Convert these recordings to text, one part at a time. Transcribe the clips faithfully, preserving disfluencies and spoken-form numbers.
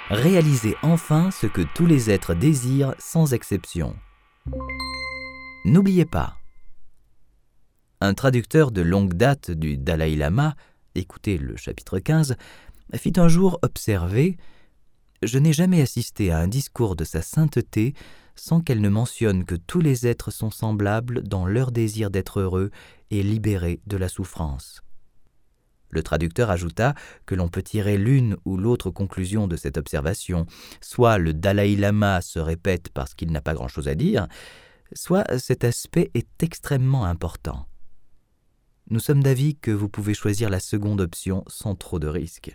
Réalisez enfin ce que tous les êtres désirent sans exception. N'oubliez pas. Un traducteur de longue date du Dalai Lama, écoutez le chapitre quinze, fit un jour observer « Je n'ai jamais assisté à un discours de sa sainteté sans qu'elle ne mentionne que tous les êtres sont semblables dans leur désir d'être heureux et libérés de la souffrance. » Le traducteur ajouta que l'on peut tirer l'une ou l'autre conclusion de cette observation. Soit le Dalai Lama se répète parce qu'il n'a pas grand-chose à dire, soit cet aspect est extrêmement important. Nous sommes d'avis que vous pouvez choisir la seconde option sans trop de risques.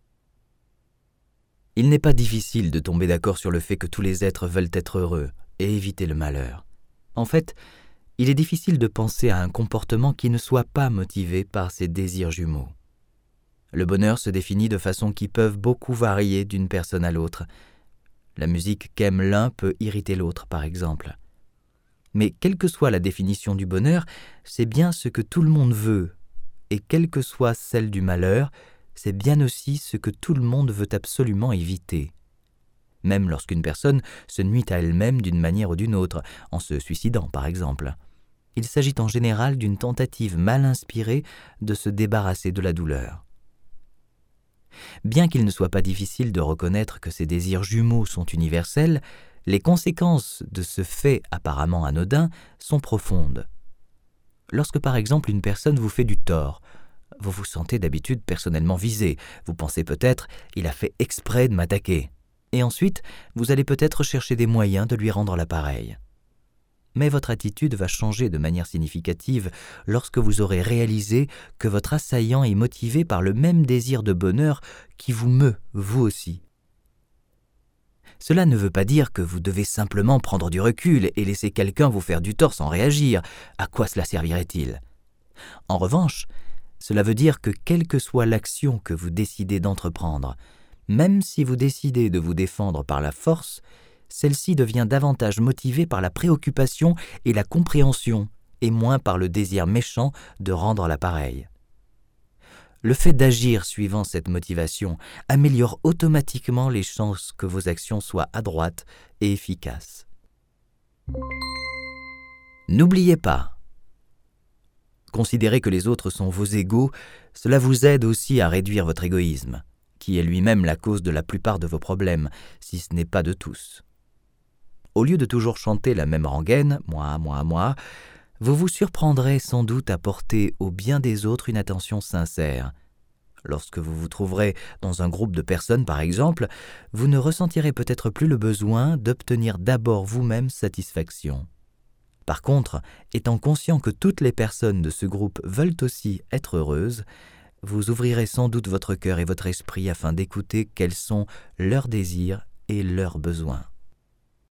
Il n'est pas difficile de tomber d'accord sur le fait que tous les êtres veulent être heureux et éviter le malheur. En fait, il est difficile de penser à un comportement qui ne soit pas motivé par ces désirs jumeaux. Le bonheur se définit de façons qui peuvent beaucoup varier d'une personne à l'autre. La musique qu'aime l'un peut irriter l'autre, par exemple. Mais quelle que soit la définition du bonheur, c'est bien ce que tout le monde veut, et quelle que soit celle du malheur, c'est bien aussi ce que tout le monde veut absolument éviter. Même lorsqu'une personne se nuit à elle-même d'une manière ou d'une autre, en se suicidant par exemple. Il s'agit en général d'une tentative mal inspirée de se débarrasser de la douleur. Bien qu'il ne soit pas difficile de reconnaître que ces désirs jumeaux sont universels, les conséquences de ce fait apparemment anodin sont profondes. Lorsque par exemple une personne vous fait du tort, vous vous sentez d'habitude personnellement visé, vous pensez peut-être « il a fait exprès de m'attaquer » et ensuite vous allez peut-être chercher des moyens de lui rendre l'appareil. Mais votre attitude va changer de manière significative lorsque vous aurez réalisé que votre assaillant est motivé par le même désir de bonheur qui vous meut, vous aussi. Cela ne veut pas dire que vous devez simplement prendre du recul et laisser quelqu'un vous faire du tort sans réagir. À quoi cela servirait-il ? En revanche, cela veut dire que quelle que soit l'action que vous décidez d'entreprendre, même si vous décidez de vous défendre par la force, celle-ci devient davantage motivée par la préoccupation et la compréhension, et moins par le désir méchant de rendre l'appareil. Le fait d'agir suivant cette motivation améliore automatiquement les chances que vos actions soient adroites et efficaces. N'oubliez pas. Considérez que les autres sont vos égaux, cela vous aide aussi à réduire votre égoïsme, qui est lui-même la cause de la plupart de vos problèmes, si ce n'est pas de tous. Au lieu de toujours chanter la même rengaine, moi, moi, moi, vous vous surprendrez sans doute à porter au bien des autres une attention sincère. Lorsque vous vous trouverez dans un groupe de personnes, par exemple, vous ne ressentirez peut-être plus le besoin d'obtenir d'abord vous-même satisfaction. Par contre, étant conscient que toutes les personnes de ce groupe veulent aussi être heureuses, vous ouvrirez sans doute votre cœur et votre esprit afin d'écouter quels sont leurs désirs et leurs besoins.